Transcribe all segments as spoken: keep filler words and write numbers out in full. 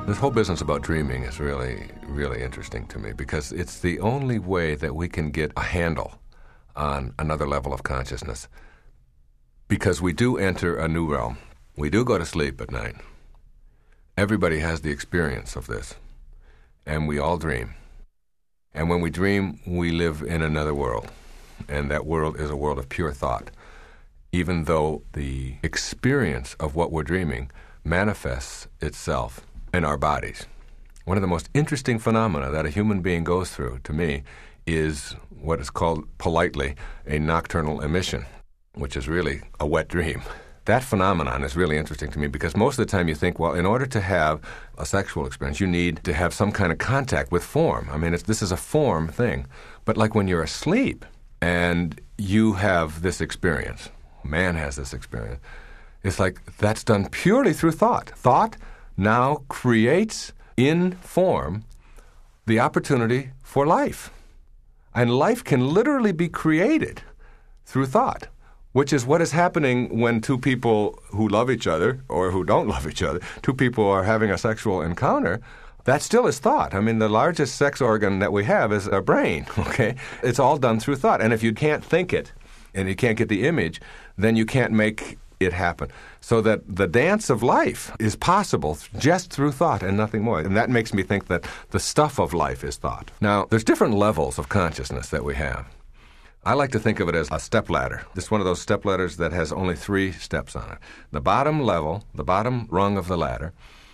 This whole business about dreaming is really, really interesting to me because it's the only way that we can get a handle on another level of consciousness. Because we do enter a new realm. We do go to sleep at night. Everybody has the experience of this. And we all dream. And when we dream, we live in another world. And that world is a world of pure thought. Even though the experience of what we're dreaming manifests itself in our bodies. One of the most interesting phenomena that a human being goes through, to me, is what is called, politely, a nocturnal emission, which is really a wet dream. That phenomenon is really interesting to me because most of the time you think, well, in order to have a sexual experience, you need to have some kind of contact with form. I mean, it's, this is a form thing. But like when you're asleep and you have this experience, man has this experience, it's like that's done purely through thought. Thought now creates in form the opportunity for life. And life can literally be created through thought, which is what is happening when two people who love each other or who don't love each other, two people are having a sexual encounter. That still is thought. I mean, the largest sex organ that we have is our brain, okay? It's all done through thought. And if you can't think it and you can't get the image, then you can't make it happen. So that the dance of life is possible just through thought and nothing more. And that makes me think that the stuff of life is thought. Now, there's different levels of consciousness that we have. I like to think of it as a stepladder. This is one of those stepladders that has only three steps on it. The bottom level, the bottom rung of the ladder,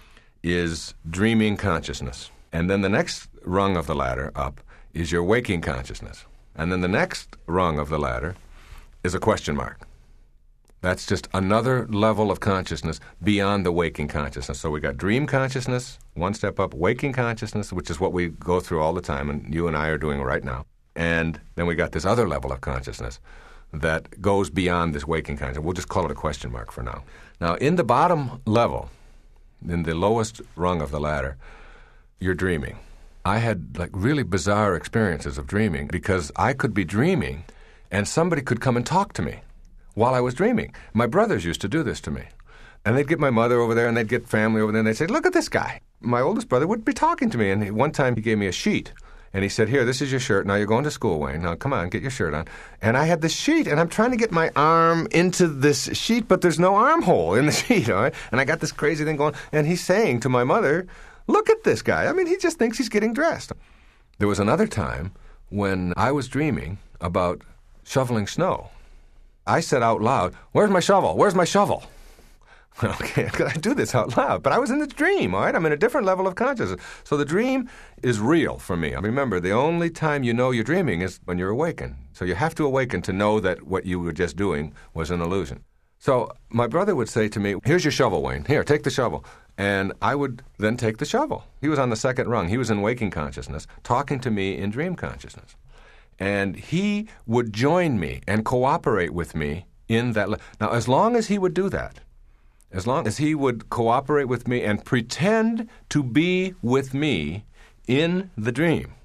is dreaming consciousness. And then the next rung of the ladder up is your waking consciousness. And then the next rung of the ladder is a question mark. That's just another level of consciousness beyond the waking consciousness. So we got dream consciousness, one step up, waking consciousness, which is what we go through all the time, and you and I are doing right now. And then we got this other level of consciousness that goes beyond this waking consciousness. We'll just call it a question mark for now. Now, in the bottom level, in the lowest rung of the ladder, you're dreaming. I had like really bizarre experiences of dreaming because I could be dreaming and somebody could come and talk to me while I was dreaming. My brothers used to do this to me. And they'd get my mother over there and they'd get family over there and they'd say, look at this guy. My oldest brother would be talking to me. And he, one time he gave me a sheet. And he said, here, this is your shirt. Now you're going to school, Wayne. Now come on, get your shirt on. And I had this sheet, and I'm trying to get my arm into this sheet, but there's no armhole in the sheet, all right? And I got this crazy thing going. And he's saying to my mother, look at this guy. I mean, he just thinks he's getting dressed. There was another time when I was dreaming about shoveling snow. I said out loud, where's my shovel? Where's my shovel? Okay, I do this out loud, but I was in the dream, all right? I'm in a different level of consciousness. So the dream is real for me. I remember, the only time you know you're dreaming is when you're awakened. So you have to awaken to know that what you were just doing was an illusion. So my brother would say to me, here's your shovel, Wayne. Here, take the shovel. And I would then take the shovel. He was on the second rung. He was in waking consciousness, talking to me in dream consciousness. And he would join me and cooperate with me in that. Le- now, as long as he would do that, as long as he would cooperate with me and pretend to be with me in the dream,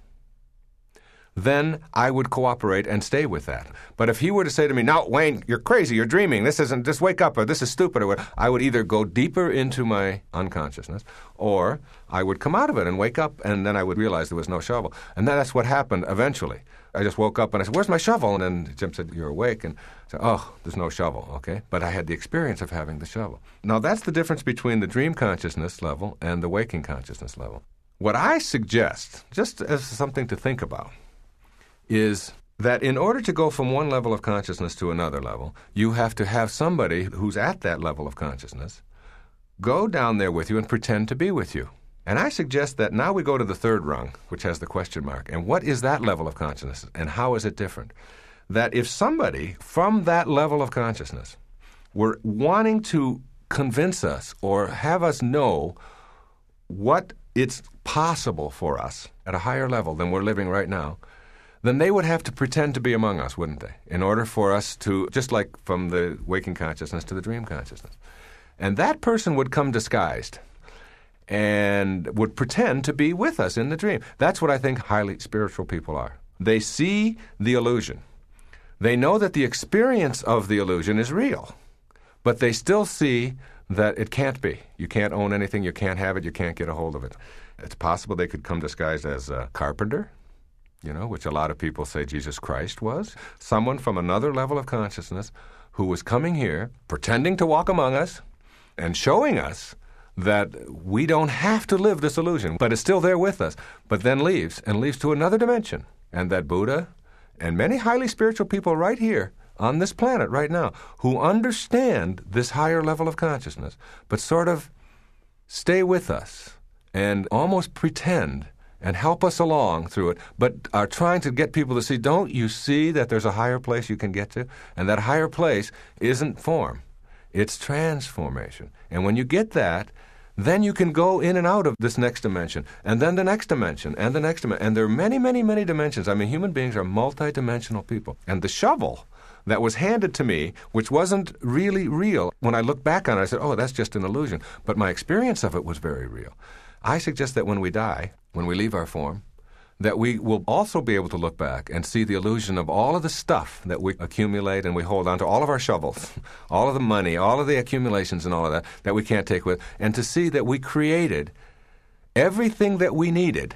then I would cooperate and stay with that. But if he were to say to me, no, Wayne, you're crazy, you're dreaming, this isn't, just wake up, or this is stupid, or what, I would either go deeper into my unconsciousness, or I would come out of it and wake up, and then I would realize there was no shovel. And then that's what happened eventually. I just woke up and I said, where's my shovel? And then Jim said, you're awake. And I said, oh, there's no shovel, okay? But I had the experience of having the shovel. Now, that's the difference between the dream consciousness level and the waking consciousness level. What I suggest, just as something to think about, is that in order to go from one level of consciousness to another level, you have to have somebody who's at that level of consciousness go down there with you and pretend to be with you. And I suggest that now we go to the third rung, which has the question mark. And what is that level of consciousness, and how is it different? That if somebody from that level of consciousness were wanting to convince us or have us know what it's possible for us at a higher level than we're living right now, then they would have to pretend to be among us, wouldn't they? In order for us to, just like from the waking consciousness to the dream consciousness. And that person would come disguised and would pretend to be with us in the dream. That's what I think highly spiritual people are. They see the illusion. They know that the experience of the illusion is real, but they still see that it can't be. You can't own anything, you can't have it, you can't get a hold of it. It's possible they could come disguised as a carpenter, you know, which a lot of people say Jesus Christ was. Someone from another level of consciousness who was coming here, pretending to walk among us, and showing us that we don't have to live this illusion, but is still there with us, but then leaves, and leaves to another dimension. And that Buddha and many highly spiritual people right here on this planet right now who understand this higher level of consciousness, but sort of stay with us and almost pretend and help us along through it, but are trying to get people to see, don't you see that there's a higher place you can get to? And that higher place isn't form. It's transformation. And when you get that, then you can go in and out of this next dimension, and then the next dimension, and the next dimension. And there are many, many, many dimensions. I mean, human beings are multidimensional people. And the shovel that was handed to me, which wasn't really real, when I look back on it, I said, oh, that's just an illusion. But my experience of it was very real. I suggest that when we die, when we leave our form, that we will also be able to look back and see the illusion of all of the stuff that we accumulate and we hold on to, all of our shovels, all of the money, all of the accumulations and all of that, that we can't take with, and to see that we created everything that we needed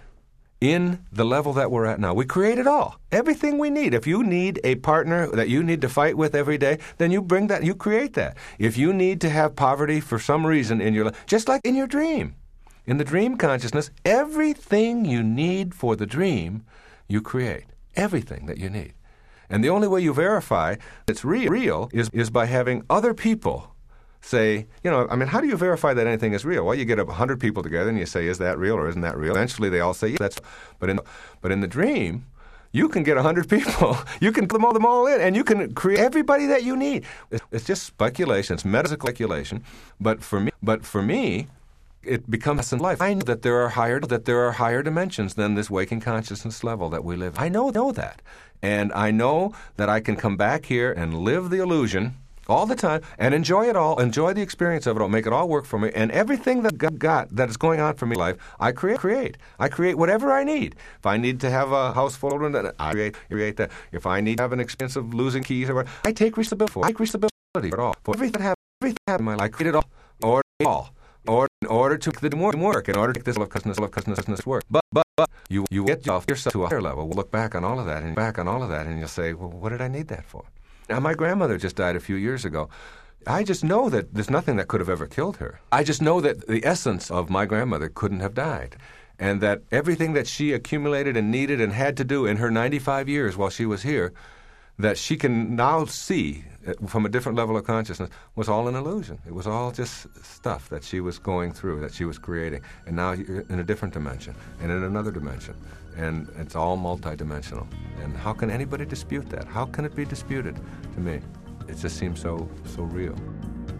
in the level that we're at now. We create it all, everything we need. If you need a partner that you need to fight with every day, then you bring that, you create that. If you need to have poverty for some reason in your life, just like in your dream, in the dream consciousness, everything you need for the dream, you create. Everything that you need. And the only way you verify it's real, real is, is by having other people say, you know, I mean, how do you verify that anything is real? Well, you get a hundred people together and you say, is that real or isn't that real? Eventually they all say, yeah, that's, but in, but in the dream, you can get a hundred people. You can put them all, them all in, and you can create everybody that you need. It's, it's just speculation. It's metaphysical speculation. But for me, but for me, it becomes in life. I know that there are higher that there are higher dimensions than this waking consciousness level that we live. I know know that, and I know that I can come back here and live the illusion all the time and enjoy it all, enjoy the experience of it all, make it all work for me, and everything that I've got that is going on for me in life, I create. Create. I create whatever I need. If I need to have a house full of children, I create create that. If I need to have an experience of losing keys or whatever, I take responsibility for. I take responsibility for it all. For everything that happens, everything that happens in my life, I create it all, or all. Or in order to make the work, in order to make this level of consciousness, level of consciousness work. But, but, but, you, you get yourself to a higher level. We'll look back on all of that, and back on all of that, and you'll say, well, what did I need that for? Now, my grandmother just died a few years ago. I just know that there's nothing that could have ever killed her. I just know that the essence of my grandmother couldn't have died, and that everything that she accumulated and needed and had to do in her ninety-five years while she was here, that she can now see from a different level of consciousness, was all an illusion. It was all just stuff that she was going through, that she was creating. And now you're in a different dimension, and in another dimension. And it's all multidimensional. And how can anybody dispute that? How can it be disputed to me? It just seems so, so real.